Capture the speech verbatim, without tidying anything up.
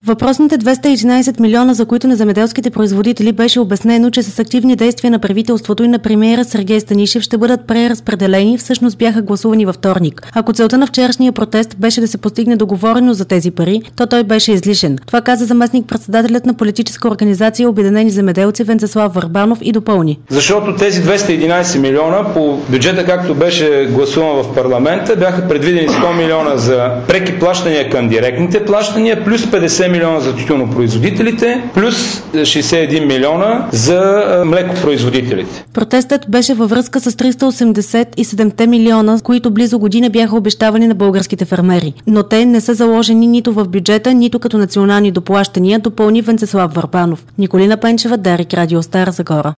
Въпросните двеста и единадесет милиона, за които на земеделските производители беше обяснено, че с активни действия на правителството и на премиера Сергей Станишев ще бъдат преразпределени, всъщност бяха гласувани във вторник. Ако целта на вчерашния протест беше да се постигне договореност за тези пари, то той беше излишен. Това каза заместник-председателят на политическа организация Обединени земеделци Венцислав Върбанов и допълни. Защото тези двеста и единадесет милиона по бюджета, както беше гласуван в парламента, бяха предвидени сто милиона за преки плащания към директните плащания, плюс петдесет милиона за тютюнопроизводителите, плюс шейсет и един милиона за млекопроизводителите. Протестът беше във връзка с триста осемдесет и седем милиона, които близо година бяха обещавани на българските фермери. Но те не са заложени нито в бюджета, нито като национални доплащания, допълни Венцислав Върбанов. Николина Пенчева, Дарик, Радио Стара Загора.